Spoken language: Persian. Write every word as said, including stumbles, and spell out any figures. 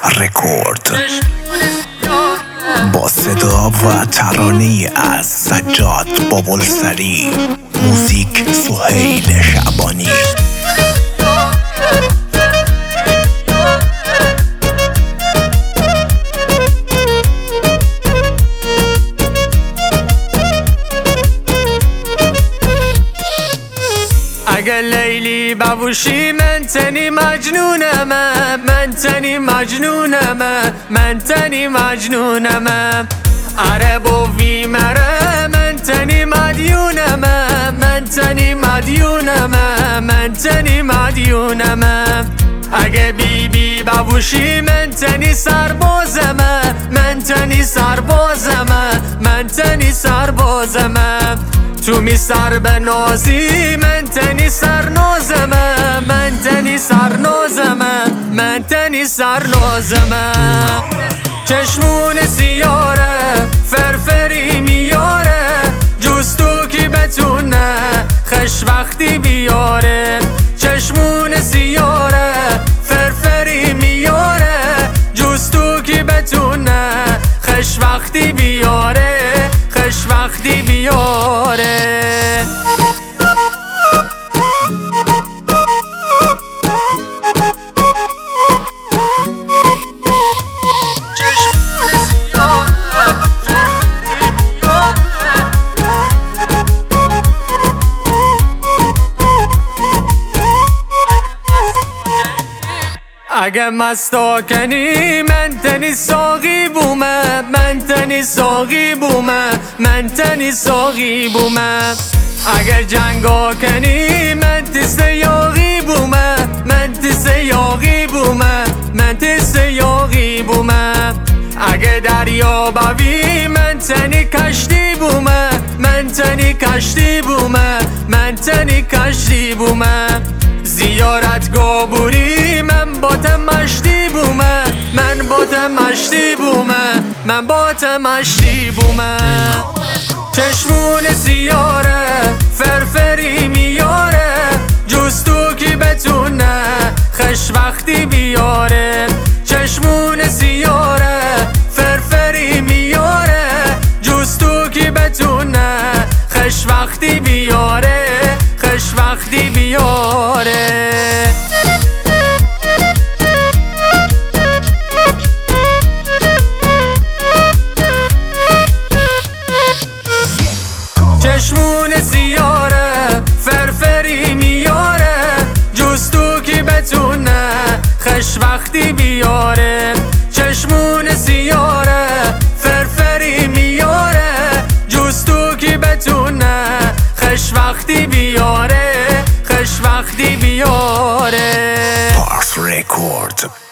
رکورد با صدا و ترانه از سجاد بابلسری، موزیک سهیل شعبانی. اگه لیلی ببوشی من تنی مجنونم، من تنی مجنونم، من تنی مجنونم. اره بوی مره من تنی مدیونم، من تنی مدیونم، من تنی مدیونم. اگه بی بی ببوشی من تنی سربازم، من تنی سربازم، من تنی سربازم. تو می سر بنازی من تنی سرنازم، من تنی سرنازم، من تنی سرنازم. چشمون سیاره فرفری میاره، جستو کی بتونه خش وقتی بیاره. چشمون سیاره فرفری میاره، جستو کی بتونه خش وقتی بیاره، خش وقتی بیاره. اگه مستا کنی من تنی ساقی بومه، من تنی ساقی بومه، من تنی ساقی بومه. اگه جنگا کنی من تیست یاقی بومه، من تیست یاقی بومه، من تیست یاقی بومه. اگه دریا بوی من تنی کشتی بومه، من تنی کشتی بومه، من تنی کشتی بومه. زیارت گابوری من باتم مشتی بومه، من باتم مشتی بومه، من باتم مشتی بومه. چشمون سیاره فرفری میاره، جستو کی بتونه خش وقتی بیاره. چشمون سیاره فرفری میاره، جستو کی بتونه خش وقتی بیاره، خش وقتی بیاره. چشمون سیاره فرفری میاره، جستو کی بتونه خش وقتی بیاره. چشمون سیاره فرفری میاره، جستو کی بتونه خش وقتی بیاره، خش وقتی بیاره. پارس رکورد.